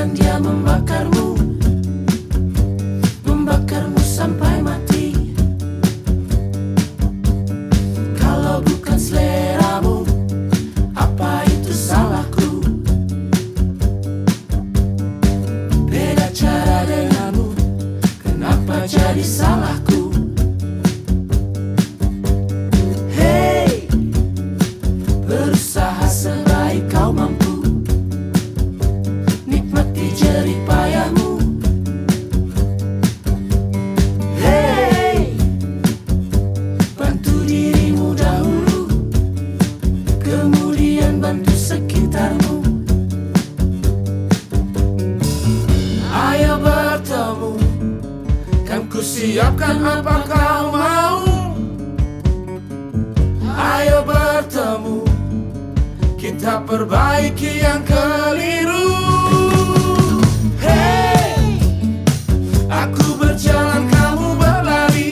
biarkan dia membakarmu, membakarmu sampai mati. Kalau bukan seleramu, apa itu salahku? Beda cara denganmu, kenapa jadi salahku? Hey, berusaha sebaik kau mampu, nikmati jerih payahmu. Hey, bantu dirimu dahulu, kemudian bantu sekitarmu. Ayo bertemu, kan ku siapkan apa kau mau. Ayo bertemu, kita perbaiki yang keliru. Hey, aku berjalan, kamu berlari.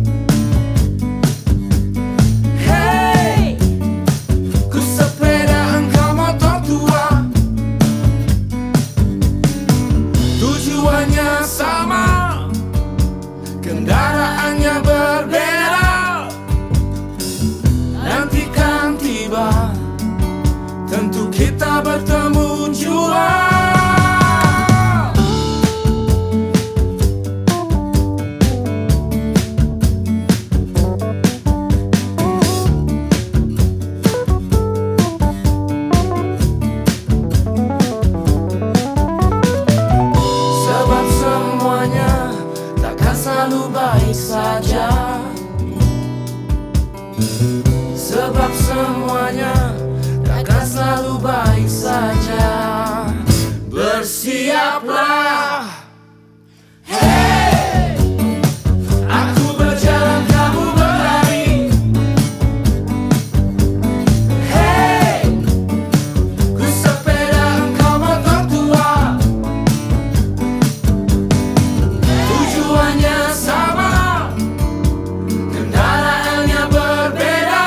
Hey, ku sepeda, engkau motor tua. Tujuannya sama, kendaraannya berbeda. Nanti kan tiba, tentu kita bertemu jua. Sebab semuanya takkan selalu baik saja. Sebab semuanya takkan selalu baik saja. Bersiaplah. Hey, aku berjalan, kamu berlari. Hey, ku sepeda, engkau motor tua. Tujuannya sama, kendaraannya berbeda.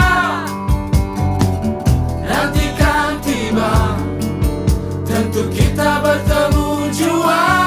Nanti kan tiba, tentu kita bertemu jua.